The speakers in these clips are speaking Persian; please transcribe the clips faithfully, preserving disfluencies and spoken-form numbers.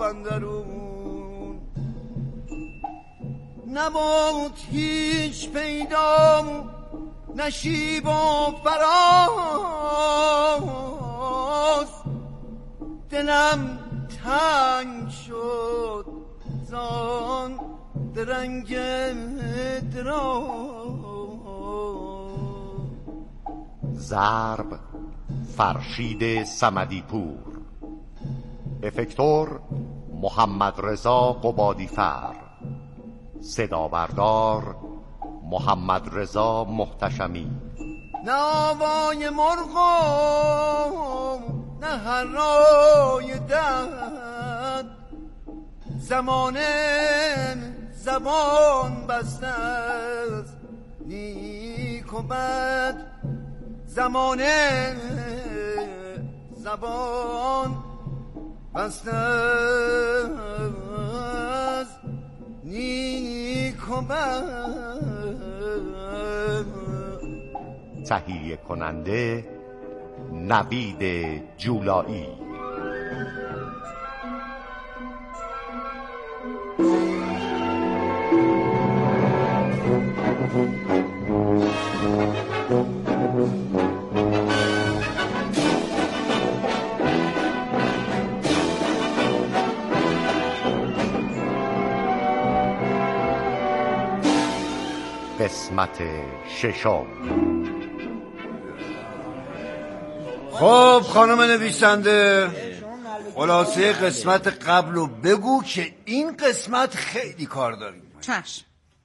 اندرون نبود هیچ پیدا نشیب و فراز دلم تنگ شد زان درنگ دراز. ضرب فرشید صمدی پور، افکتور محمد رضا قبادی فر، صدا بردار محمد رضا محتشمی. نه آوای مرغم نه هرای دد زمانه زبان بسته است نیک و بد زمانه زبان بسته است نیک و بد. تهیه کننده نوید جولایی. قسمت ششم. خب خانم نویسنده، خلاصه قسمت قبل رو بگو که این قسمت خیلی کار داریم. چشم.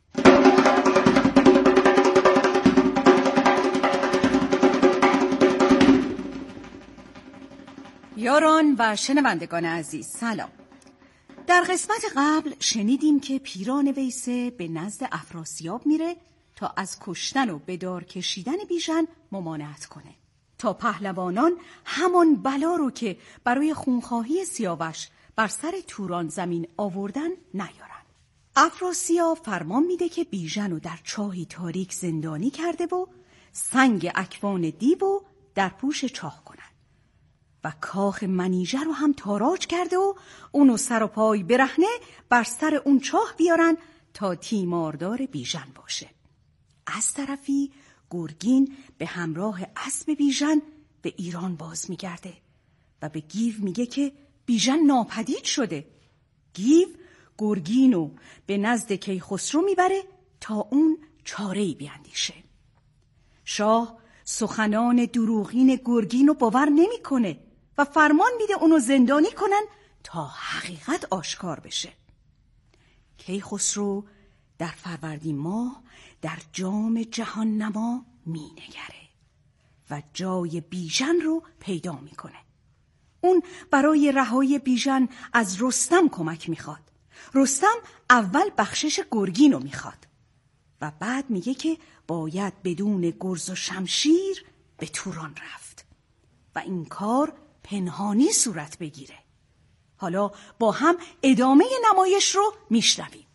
یاران و شنوندگان عزیز سلام. در قسمت قبل شنیدیم که پیران ویسه به نزد افراسیاب میره تا از کشتن و به دار کشیدن بیژن ممانعت کنه، تا پهلوانان همان بلا رو که برای خونخواهی سیاوش بر سر توران زمین آوردن نیارن. افراسیاب فرمان میده که بیژن رو در چاهی تاریک زندانی کرده و سنگ اکوان دیو و در پوش چاه کنن و کاخ منیژه رو هم تاراج کرده و اونو سر و پای برهنه بر سر اون چاه بیارن تا تیماردار بیژن باشه. از طرفی گرگین به همراه اسب بیژن به ایران باز میگرده و به گیو میگه که بیژن ناپدید شده. گیو گرگینو به نزد کیخسرو میبره تا اون چاره‌ای بیاندیشه. شاه سخنان دروغین گرگینو باور نمیکنه و فرمان میده اونو زندانی کنن تا حقیقت آشکار بشه. کیخسرو در فروردین ماه در جام جهان نما می نگره و جای بیژن رو پیدا میکنه. اون برای رهایی بیژن از رستم کمک میخواد. رستم اول بخشش گرگین رو میخواد و بعد میگه که باید بدون گرز و شمشیر به توران رفت و این کار پنهانی صورت بگیره. حالا با هم ادامه نمایش رو میشنویم.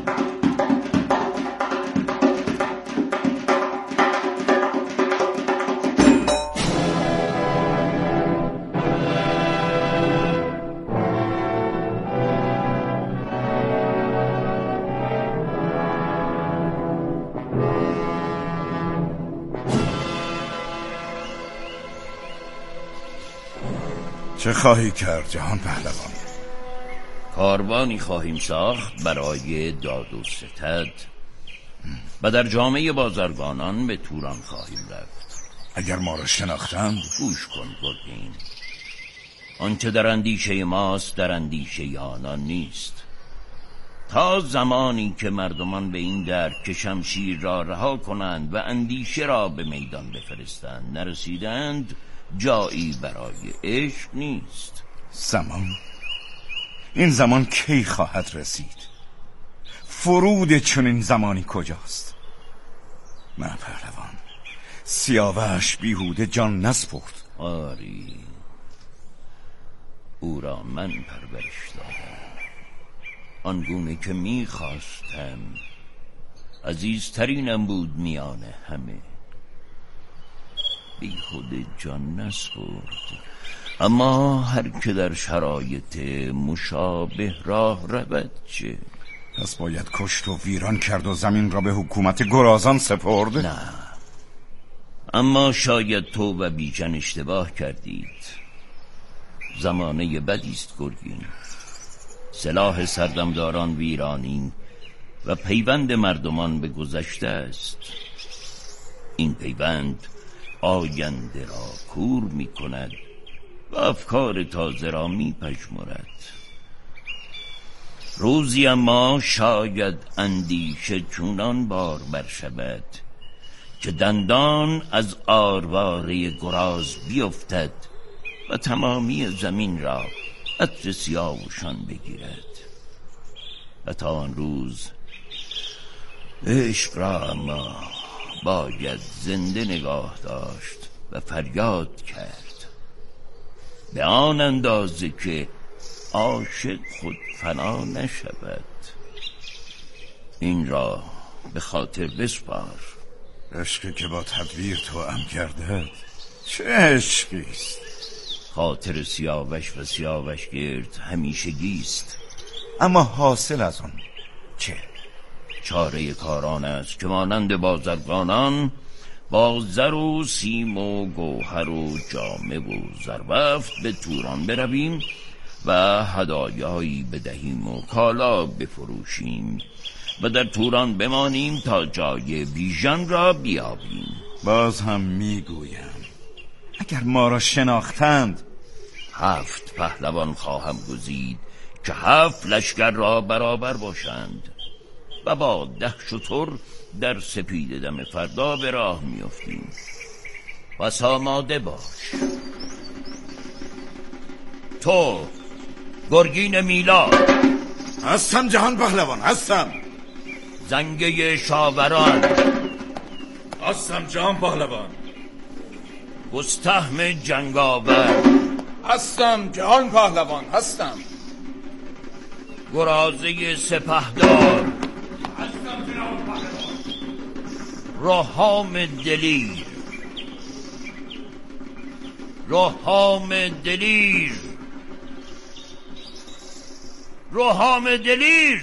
چه خواهی کرد جهان پهلوان؟ کاروانی خواهیم ساخت برای داد و ستد و در جامعه بازرگانان به توران خواهیم رفت. اگر ما را شناختند؟ گوش کن گرگین، آنچه در اندیشه ماست در اندیشه آنان نیست. تا زمانی که مردمان به این درک که شمشیر را رها کنند و اندیشه را به میدان بفرستند نرسیدند، جایی برای عشق نیست. زمان؟ این زمان کی خواهد رسید؟ فرود چنین زمانی کجاست؟ نه پهلوان، سیاوش بیهوده جان نسپرد. آری، او را من پرورش دادم آنگونه که میخواستم. عزیزترینم بود میان همه. بیهوده جان نسپرد. اما هر که در شرایط مشابه راه رود چه؟ پس باید کشت و ویران کرد و زمین را به حکومت گرازان سپرد؟ نه، اما شاید تو و بیژن اشتباه کردید. زمانه بدیست گرگین. سلاح سردمداران ویرانی و پیوند مردمان به گذشته است. این پیوند آینده را کور می کند و افکار تازه را می پژمرد. روزی اما شاید اندیشه چونان بار برشود که دندان از آرواره گراز بیفتد و تمامی زمین را عطر سیاوشان بگیرد. و تا آن روز عشق را اما باید زنده نگاه داشت و فریاد کرد، به آن اندازه که عاشق خود فنا نشود. این را به خاطر بسپار. عشقی که با تدبیر توأم گردد چه عشقیست؟ خاطر سیاوش و سیاوش گرد همیشگیست. اما حاصل از آن چه؟ چاره کاران است که مانند بازرگانان با زر و سیم و گوهر و جامه و زربفت به توران برویم و هدایایی بدهیم و کالا بفروشیم و در توران بمانیم تا جای بیژن را بیابیم. باز هم میگویم اگر ما را شناختند هفت پهلوان خواهم گزید که هفت لشکر را برابر باشند و با ده شتر در سپید دم فردا به راه میافتیم. پس آماده باش. تو گرگین میلاد. هستم جهان پهلوان، هستم. زنگه شاوران. هستم جهان پهلوان. مستحم جنگاور. هستم جهان پهلوان، هستم. گرازه سپهدار. هستم جهان پهلوان. رهام دلیر. رهام دلیر. رهام دلیر.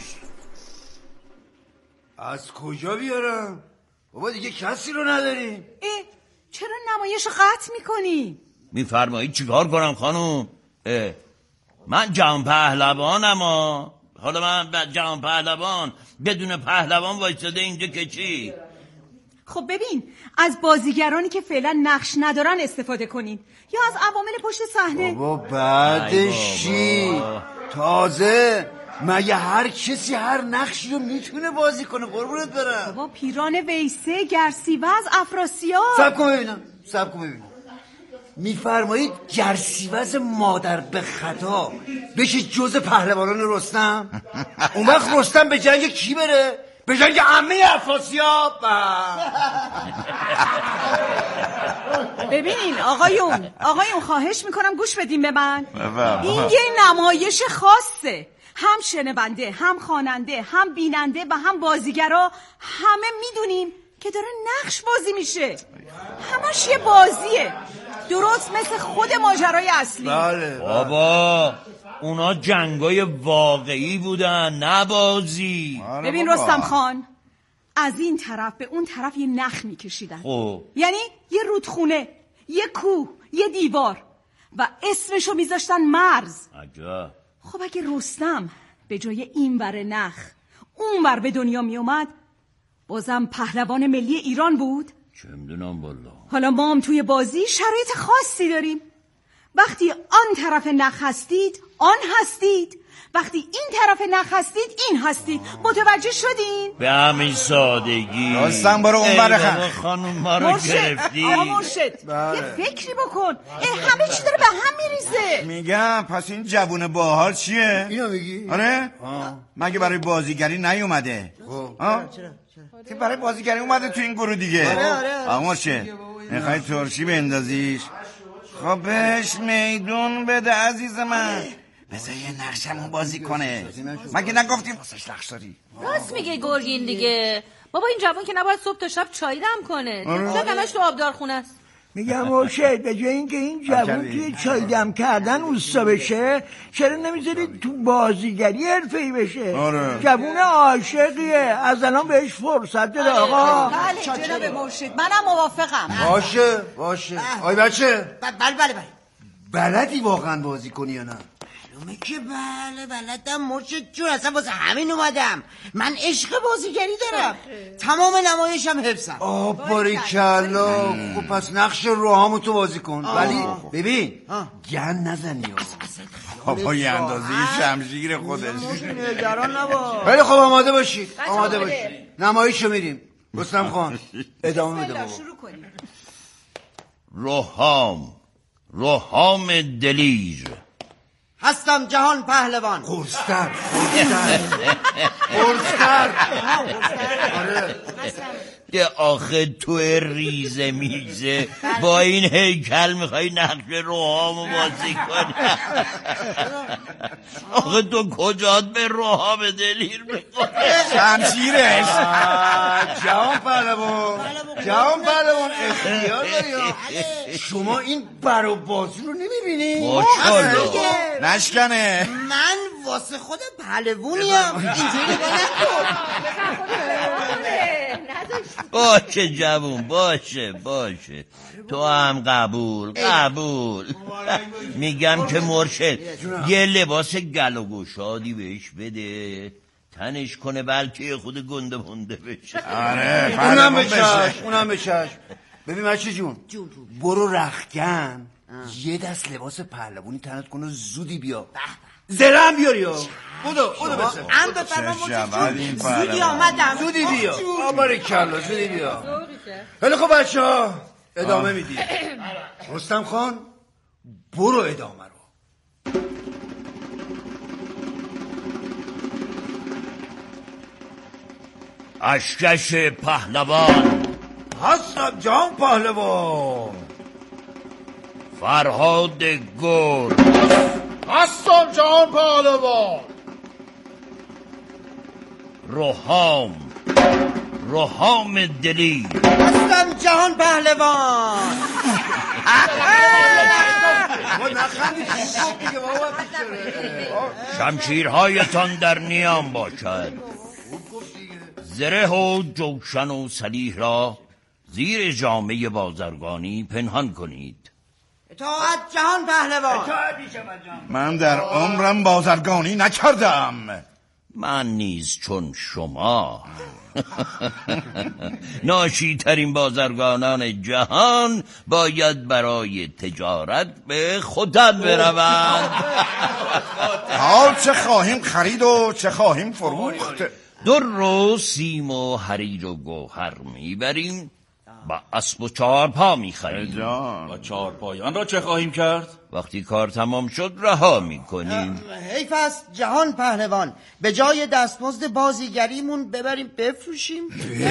از کجا بیارم؟ بابا دیگه کسی رو نداریم. اه چرا نمایش قطع میکنی؟ میفرمایید چیکار کنم خانوم؟ اه من جهان پهلوانم ها. حالا من جهان پهلوان بدون پهلوان وایساده اینجا که چی؟ خب ببین، از بازیگرانی که فعلا نقش ندارن استفاده کنین یا از عوامل پشت صحنه. بابا بعدش چی؟ تازه مگه هر کسی هر نقشی رو میتونه بازی کنه؟ قربونت برم. بابا پیران ویسه، گرسیوز، افراسیاب. سب کن ببینم سب کن ببینم میفرمایید گرسیوز مادر به خطا بشه جز پهلوانان رستم؟ اون وقت رستم به جنگ کی بره؟ به جنگ عمه افراسیاب. ببینین آقایون آقایون خواهش میکنم گوش بدین به من. این یه نمایش خاصه. هم شنونده، هم خواننده، هم بیننده و هم بازیگرا همه میدونیم که داره نقش بازی میشه. همش یه بازیه، درست مثل خود ماجرای اصلی. بله بابا اونا جنگای واقعی بودن، نه بازی. ببین رستم خان، از این طرف به اون طرف یه نخ میکشیدن. خب یعنی یه رودخونه، یه کوه، یه دیوار و اسمشو میذاشتن مرز. عجب. خب اگه رستم به جای این ور نخ اون ور به دنیا می اومد بازم پهلوان ملی ایران بود؟ چه میدونم والا. حالا ما هم توی بازی شرایط خاصی داریم. وقتی آن طرف نخ هستید آن هستید، وقتی این طرف نخ هستید این هستید. متوجه شدین؟ به همین سادگی. رستم برو اون بره. خانم ما رو گرفتی. آقا مرشد یه فکری بکن. همه چی داره به هم میریزه. میگم پس این جوون باحال چیه؟ اینو میگی؟ آره؟ مگه برای بازیگری نیومده؟ چرا چرا برای بازیگری اومده تو این گروه دیگه. آره آره آمور شه میخوای ترشی بندازیش؟ خب بهش میدون بده عزیز من. بذار یه نقشمون بازی کنه. مگه نگفتیم واسش نقش داری؟ راست میگه گرگین دیگه. بابا این جوان که نباید صبح تا شب چای دم کنه. شاید همش تو آبدارخونه است. میگم مرشد به جای اینکه این جوون توی چای دم کردن اوستا بشه، چرا نمیذارید تو بازیگری حرفه‌ای بشه؟ آره. جوون عاشقیه، از الان بهش فرصت بده آقا. بله جناب مرشد، منم موافقم. باشه باشه. آی بچه بله بله بله. بلدی واقعا بازی کنی یا نه؟ معلومه که بله بلدم مرشد جون، اصلا واسه همین اومدم. من عشق بازیگری دارم، تمام نمایشم حفظم. آه باریکلا. خب پس نقش روحامو تو بازی کن، ولی ببین گن نزنی. بابا یه اندازه شمشیر خودش. نگران نباش. خیلی خوب آماده باشید، آماده باشید. نمایشو میریم. رستم خان ادامه بده بابا. شروع کنیم. روحام روحام دلیر. هستم جهان پهلوان. قرصتر قرصتر آره. یه آخه تو ریزه میزه با این هیکل میخوای نقش روحامو بازی کنی؟ آخه تو کجات به روحام دلیر میکنی؟ شمشیرش. جهان پهلوان جهان پهلوان اختیار داری. شما این بر و بازی رو نمیبینی؟ ماشاءالله. نشکنه. من واسه خودم پهلوونیم. اینجوری نکن. باشه جوون، باشه باشه، تو هم قبول قبول. میگم که مرشد یه لباس گل و گشادی بهش بده، تنش کنه بلکه خود گنده بنده بشه. آره اونم به چشم، اونم به چشم. ببین بچه جون، برو رختکن یه دست لباس پهلوانی تنت کن و زودی بیا. زرم بیاری ها. بودو بودو بسه ام بفرما مرشد جون، زودی آمدم. زودی بیا. آباری کلا زودی بیا. خیلی خب بچه ها ادامه میدی. رستم خان برو ادامه رو. اشکش پهلوان. هستم جهان پهلوان. فرهاد گرد. هستم جهان پهلوان. روحام روحام دلیر. هستم جهان پهلوان. شمشیرهایتان در نیام باشد. زره و جوشن و سلیح را زیر جامه بازرگانی پنهان کنید. اطاعت جهان پهلوان. من در عمرم بازرگانی نکردم. من نیز چون شما. ناشی ترین بازرگانان جهان باید برای تجارت به خودت بروند. حال چه خواهیم خرید و چه خواهیم فروخت؟ در و سیم و حریر و گوهر میبریم، با اسب و چهار پا میخریم. با چهار پایان را چه خواهیم کرد؟ وقتی کار تمام شد رها میکنیم. حیف است جهان پهلوان، به جای دستمزد بازیگریمون ببریم بفروشیم.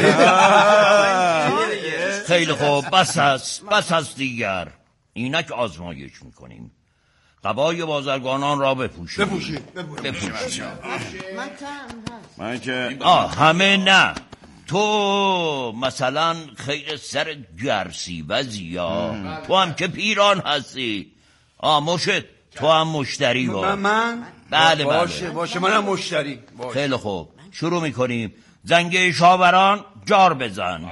خیلی خوب، بس است بس است دیگر. اینک آزمایش میکنیم. قبای بازرگانان را بپوشیم. بپوشیم بپوشیم. من که آه همه نه. تو مثلا خیر سر جرسی و زیا، تو هم که پیران هستی. آه مرشد تو هم مشتری با. من بله باشه بله. باشه منم مشتری. باشه. خیلی خوب شروع میکنیم. زنگ شاوران جار بزن.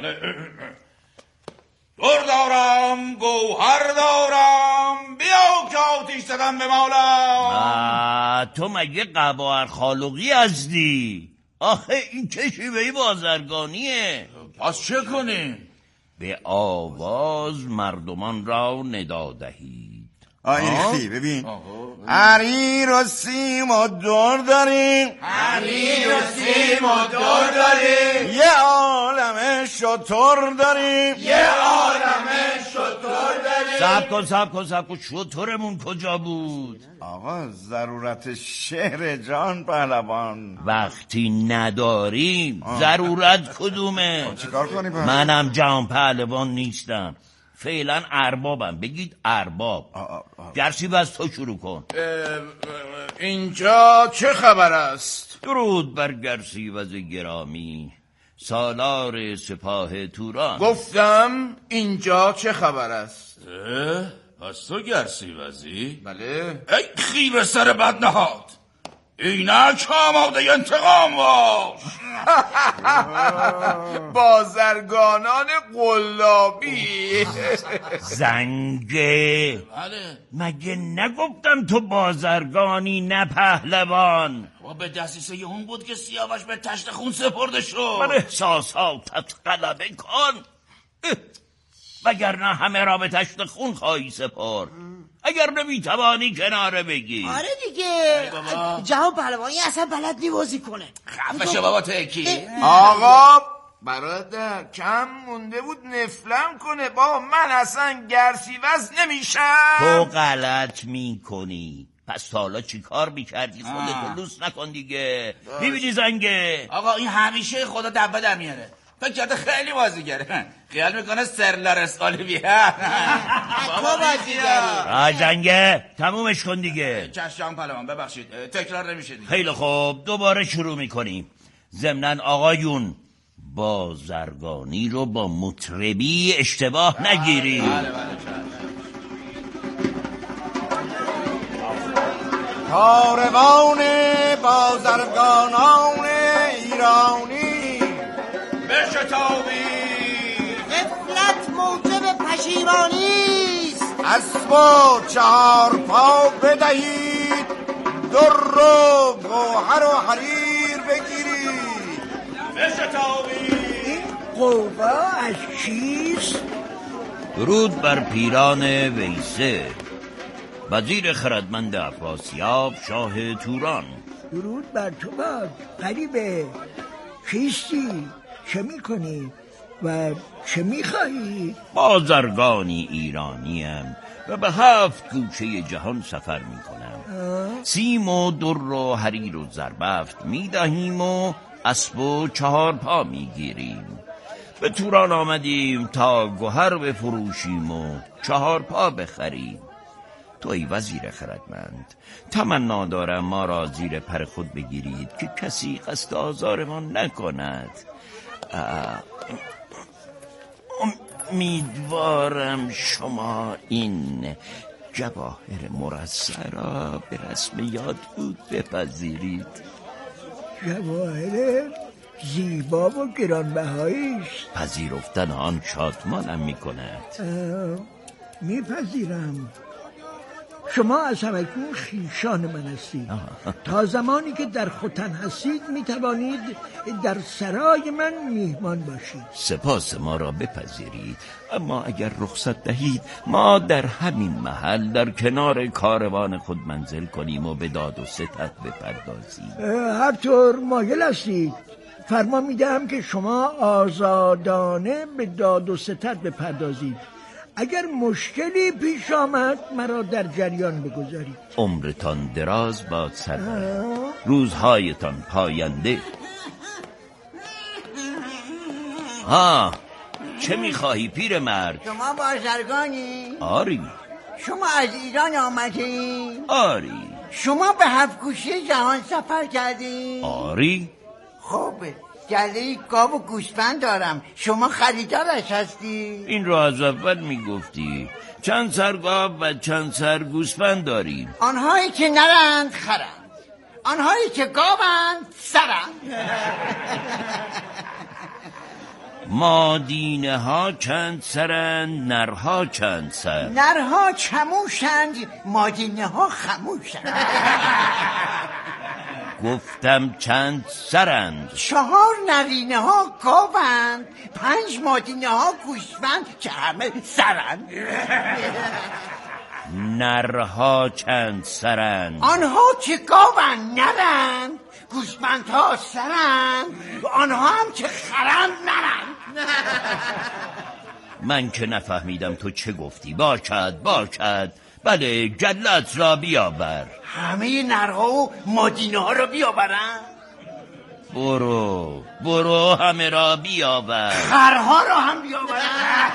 در دارم گوهر دارم، بیا که آتیش زدم به مالا. تو مگه قبار خالقی هستی؟ آخه این چه شیوهی بازرگانیه؟ پس چه کنیم؟ به آواز مردمان را ندا دهید. آه این ریختی ببین. حریر و سیم و دور داریم، حریر و سیم و دور داریم، یه عالم شتر داریم، یه عالم شتر داریم. صبر کن صبر کن صبر کن، شترمون کجا بود؟ آقا ضرورت شهر جان پهلوان. وقتی نداریم آه. ضرورت کدومه؟ چیکار کنیم؟ منم جهان پهلوان نیستم، فعلا اربابم. بگید ارباب. جرسی بس تو شروع کن. اینجا چه خبر است؟ درود بر گرسیوز گرامی. سالار سپاه توران. گفتم اینجا چه خبر است؟ پس تو گرسیوزی؟ بله. ای خیب سر بد نهاد، اینک آماده انتقام باش. بازرگانان قلابی. زنگه بله. مگه نگفتم تو بازرگانی نه پهلوان؟ و به دستیسه اون بود که سیاوش به تشت خون سپرده شد. من احساساتت غلبه کن، وگرنه همه را به تشت خون خواهی سپرد. اگر نمیتوانی کناره بگی. آره دیگه جهان پهلوانی اصلا بلد نی بازی کنه. خفه شو بابا تکی. آقا برادر کم مونده بود نفلم کنه. بابا من اصلا گرسیوز نمیشم. تو غلط میکنی. پس تا حالا چی کار میکردی؟ خودتو لوس نکن دیگه. میبینی زنگه؟ آقا این همیشه خدا دبه در میاره. فکر کرده خیلی بازیگره، خیال میکنه سرلارس آلیویه. تو بازیگری. آی زنگه تمومش کن دیگه. چشم پهلوان ببخشید تکرار نمیشه دیگه. خیلی خوب دوباره شروع میکنیم. ضمناً آقایون بازرگانی رو با مطربی اشتباه نگیری. بله بله چشم. کاروان بازرگانان ایرانی بشتابی، غفلت موجب پشیمانیست. اسب و چهار پا بدهید، در و گوهر و حریر بگیرید. بشتابی. این قوقا از چیست؟ درود بر پیران ویسه، وزیر خردمند افراسیاب شاه توران. درود بر تو باد غریبه. کیستی؟ چه میکنی؟ و چه میخواهی؟ بازرگانی ایرانیم و به هفت گوشه جهان سفر میکنم. سیم و در و حریر و زربفت میدهیم و اسب و چهار پا میگیریم. به توران آمدیم تا گوهر بفروشیم و چهار پا بخریم. تو ای وزیر خردمند، تمنا دارم ما را زیر پر خود بگیرید که کسی قصد آزارمان نکند. امیدوارم شما این جواهر مرصع را به رسم یادبود بپذیرید. جواهر زیبا و گرانبهایی است. پذیرفتن آن شادمانم میکند. میپذیرم. شما از همکنون خویشان من هستید. تا زمانی که در ختن هستید میتوانید در سرای من میهمان باشید. سپاس ما را بپذیرید، اما اگر رخصت دهید ما در همین محل در کنار کاروان خود منزل کنیم و به داد و ستد بپردازیم. هر طور مایل هستید فرمان میدهم که شما آزادانه به داد و ستد بپردازید. اگر مشکلی پیش آمد مرا در جریان بگذارید. عمرتان دراز باد سرور، روزهایتان پاینده. ها چه میخواهی پیرمرد؟ شما بازرگانی؟ آری. شما از ایران آمدین؟ آری. شما به هفت گوشه جهان سفر کردین؟ آری. خب گله گاو و گوسفند دارم، شما خریدارش هستی؟ این رو از اول میگفتی. چند سر گاو و چند سر گوسفند داریم. آنهایی که نرند خرند، آنهایی که گاوند سرند. مادینه ها چند سرند، نرها چند سر؟ نرها چموشند، مادینه ها خموشند. گفتم چند سرند. چهار نرینه ها گاوند، پنج مادینه ها گوسفند که همه سرند. نرها چند سرند؟ آنها که گاوند نرند، گوسفند ها سرند، آنها هم که خرند نرند. من که نفهمیدم تو چه گفتی. باکد باکد. بله گلت را بیاور. همه نرها و مادینه ها را بیاورم؟ برو برو همه را بیاور. خرها را هم بیاورم؟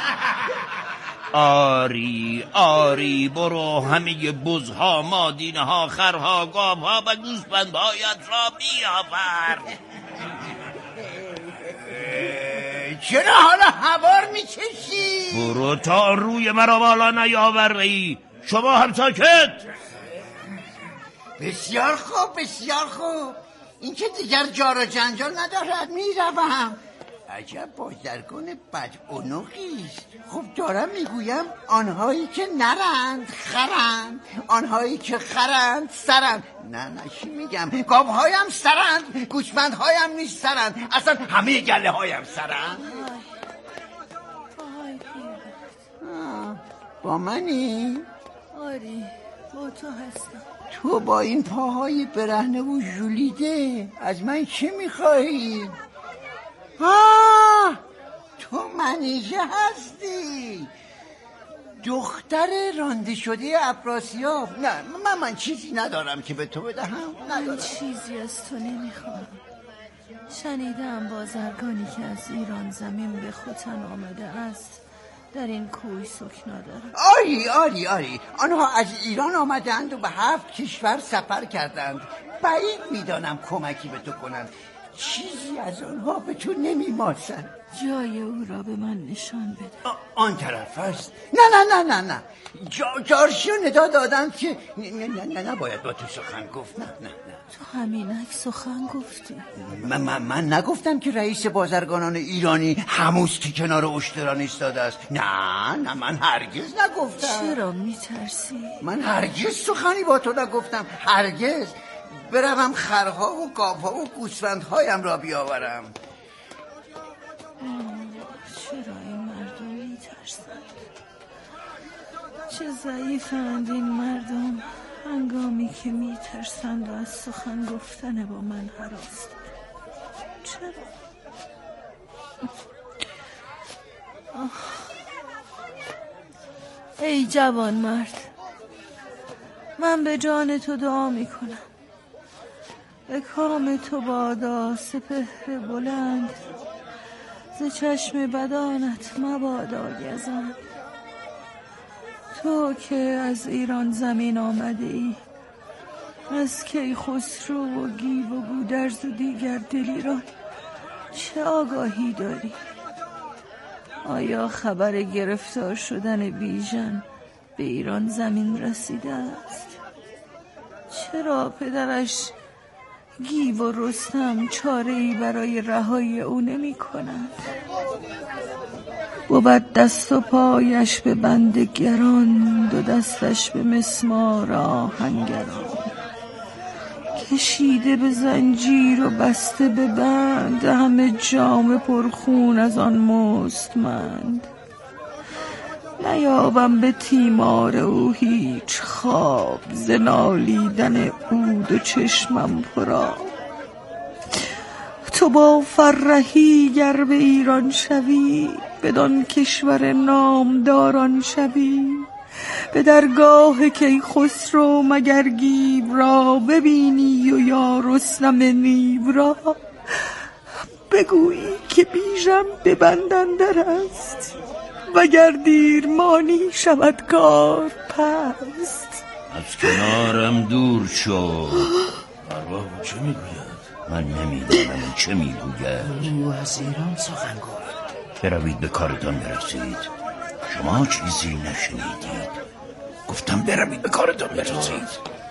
آری آری برو همه بزها، مادینه ها، خرها، گاوها و گوسفندهایت را بیاور. چرا حالا هوار میکشی؟ برو تا روی مرا بالا نیاوری. شما هم ساکت. بسیار خوب بسیار خوب، این که دیگر جار و جنجال ندارد، میروم. عجب بازرگان بدعنقیست. خب دارم میگویم آنهایی که نرند خرند، آنهایی که خرند سرند. نه نه چی میگم، گاوهایم سرند، گوسفندهایم نیست سرند، اصلا همه گله هایم سرند. با منی؟ آری با تو هستم. تو با این پاهای برهنه و ژولیده از من چه میخواهی؟ آه تو منیژه هستی، دختر رانده شده افراسیاب. نه من من چیزی ندارم که به تو بدهم. من چیزی از تو نمیخوام. شنیدم بازرگانی که از ایران زمین به خوتن آمده است در این کوی سکنا دارد. آری آری آری آنها از ایران آمدند و به هفت کشور سفر کردند. بعید میدانم کمکی به تو کنند. چیزی از آنها به تو نمیماسند. جای او را به من نشان بده. آن طرف است. نه نه نه نه نه جا جارشی و ندا دادند که نه نه نه نباید با تو سخن گفت. نه نه نه تو همینک سخن گفتی. من, من, من نگفتم که رئیس بازرگانان ایرانی هموز که کنار اشتران ایستاده است. نه نه من هرگز نگفتم. چرا میترسی؟ من هرگز سخنی با تو نگفتم، هرگز. بروم خرها و گاوها و گوسفندهایم را بیاورم. چرا این مردم میترسند؟ چه ضعیفند این مردم، هنگامی که میترسند و از سخن گفتن با من هراس دارند. چرا؟ ای جوان مرد، من به جان تو دعا میکنم. به کام تو بادا سپهر بلند، ز چشم بدانت مبادا گزند. تو که از ایران زمین آمده ای، از کیخسرو و گیو و گودرز و دیگر دلیران چه آگاهی داری؟ آیا خبر گرفتار شدن بیژن به ایران زمین رسیده است؟ چرا پدرش گیو و رستم چاره‌ای برای رهایی او نمی کنند؟ بود دست و پایش به بند گران، دو دستش به مسمار آهنگران. کشیده به زنجیر و بسته به بند، همه جام پرخون از آن مستمند. نیابم به تیمار او هیچ خواب، ز نالیدن او دو چشمم پرآب. تو با فرهی گر به ایران شوی، بدان کشور نامداران شوی. به درگاه کیخسرو مگر گیو را ببینی و یا رستم نیو را، بگویی که بیژن به بند اندر است، وگر دیر مانی شود کار پست. از کنارم دور شو. ارواح چه میگوید؟ من نمیدانم چه میگوید. او از ایران سخن گفت. بروید به کارتان برسید. شما چیزی نشنیدید. گفتم بروید به کارتان برسید.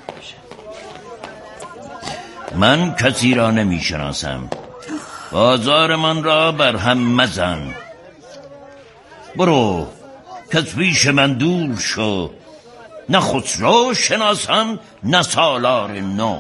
من کسی را نمیشناسم. بازار من را بر هم مزن. برو کز پیش من دور شو. نه خسرو شناسم نه سالار نو.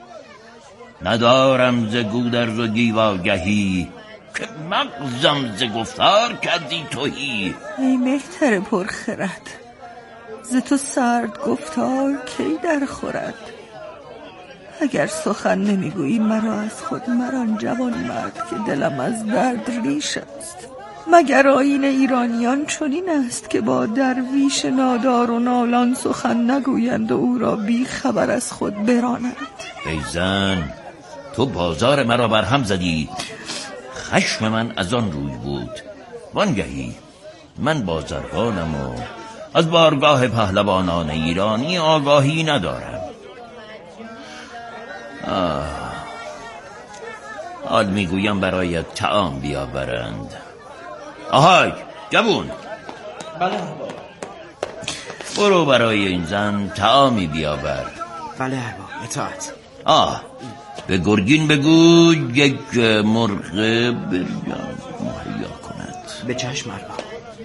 ندارم ز گودرز و گیواگهی، که مغزم ز گفتار کردی توهی. ای مهتر پرخرد، ز تو سرد گفتار کی در خورد؟ اگر سخن نمیگویی مرا از خود مران جوان مرد، که دلم از درد ریش است. مگر آیین ایرانیان چنین است که با درویش نادار و نالان سخن نگویند و او را بی خبر از خود برانند؟ ای زن، تو بازار مرا بر هم زدی. خشم من از آن روی بود. وانگهی من بازرگانم و از بارگاه پهلوانان ایرانی آگاهی ندارم. آه. حال میگویم برایت طعام بیاورند. آهای جوون. بله برو برای این زن طعامی بیاور. بله ارباب، اطاعت. آه به گرگین بگو یک مرغ بریان مهیا کند. به چشم ارباب.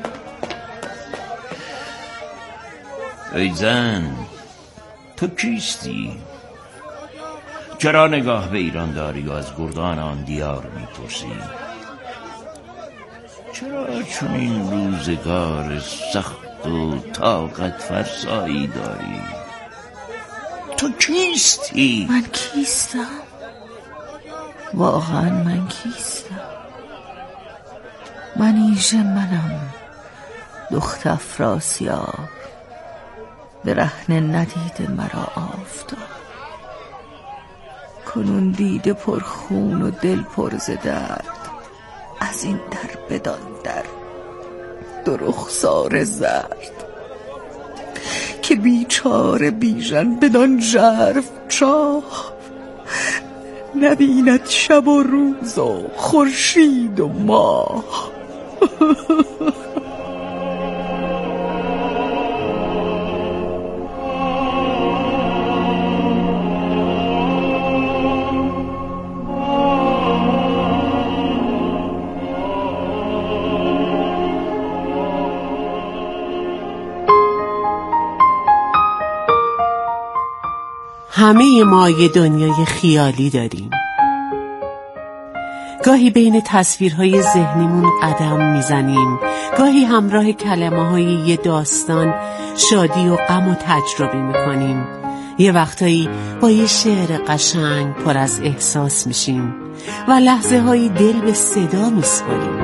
ای زن، تو کیستی؟ چرا نگاه به ایران داری و از گردان آن دیار میپرسی؟ چرا چون این روزگار سخت و طاقت فرسایی داری؟ تو کیستی؟ من کیستم؟ واقعا من کیستم؟ من ایژه منم، دخت افراسیاب، برهنه ندیده مرا آفتاب. کنون دیده پر خون و دل پر ز درد، از این در بدان در دو رخسار زرد. که بیچاره بیژن بدان ژرف چاه، نبیند شب و روز و خورشید و ماه. همه ما یه دنیای خیالی داریم. گاهی بین تصویرهای ذهنیمون قدم میزنیم، گاهی همراه کلمه‌های یه داستان شادی و غم و تجربه میکنیم. یه وقتایی با یه شعر قشنگ پر از احساس میشیم و لحظه هایی دل به صدا میسپاریم.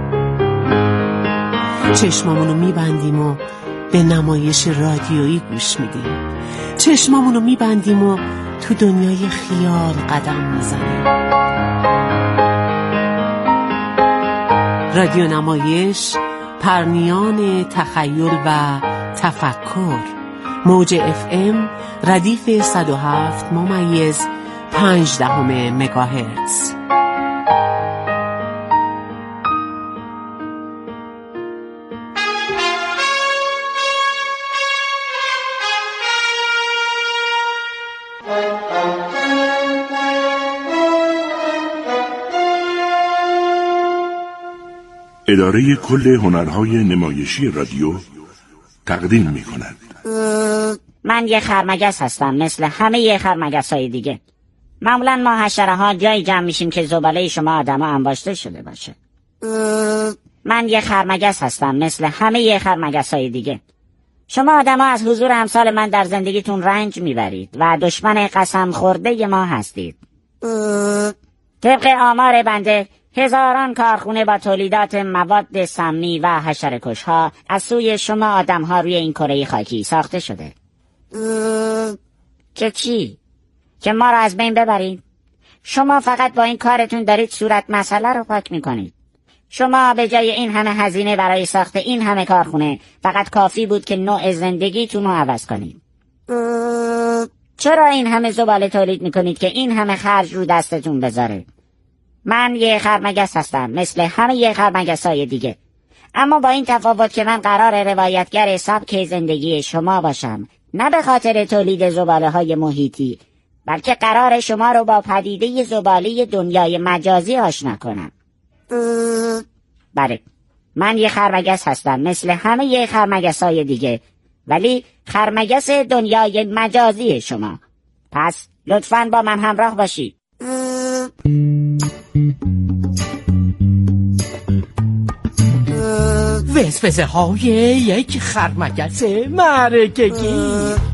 چشمامونو میبندیم و به نمایش رادیویی گوش میدیم. چشمامونو میبندیم و تو دنیای خیال قدم میزنیم. رادیو نمایش، پرنیان تخیل و تفکر. موج اف ام ردیف صد و هفت ممیز پنج دهم مگاهرتز. اداره کل هنرهای نمایشی رادیو تقدیم می کند. من یه خرمگس هستم، مثل همه یه خرمگس های دیگه. معمولا ما حشره ها جایی جمع میشیم که زباله شما آدم ها انباشته شده باشه. من یه خرمگس هستم، مثل همه یه خرمگس های دیگه. شما آدم ها از حضور امثال من در زندگیتون رنج میبرید و دشمن قسم خورده ما هستید. طبق آمار بنده، هزاران کارخونه با تولیدات مواد سمی و حشره‌کش ها از سوی شما آدم ها روی این کره خاکی ساخته شده. که چی؟ که ما را از بین ببرید؟ شما فقط با این کارتون دارید صورت مسئله رو پاک میکنید. شما به جای این همه هزینه برای ساخت این همه کارخونه، فقط کافی بود که نوع زندگیتون رو عوض کنید. چرا این همه زباله تولید میکنید که این همه خرج رو دستتون بذاره؟ من یه خرمگس هستم، مثل همه یه خرمگس های دیگه. اما با این تفاوت که من قرار روایتگر سبک زندگی شما باشم، نه به خاطر تولید زباله های محیطی، بلکه قرار شما رو با پدیده زباله دنیای مجازی آشنا کنم. بله، من یه خرمگس هستم، مثل همه یه خرمگس های دیگه، ولی خرمگس دنیای مجازی شما. پس لطفاً با من همراه باشید. وسوسه های یک خرمگس مرگگی.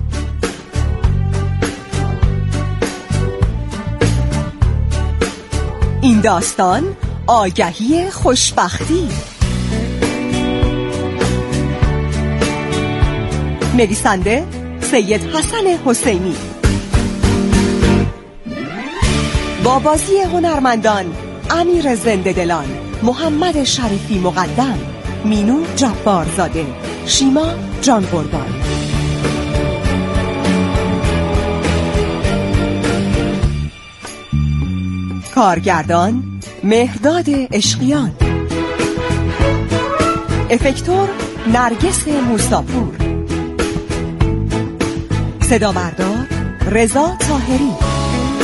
این داستان آگهی خوشبختی. نویسنده سید حسن حسینی، با بازی هنرمندان امیر زنده‌دلان، محمد شریفی مقدم، مینو جبارزاده، شیما جان قربان. کارگردان مهرداد عشقیان. افکتور نرگس موساپور، صدا بردار رضا طاهری.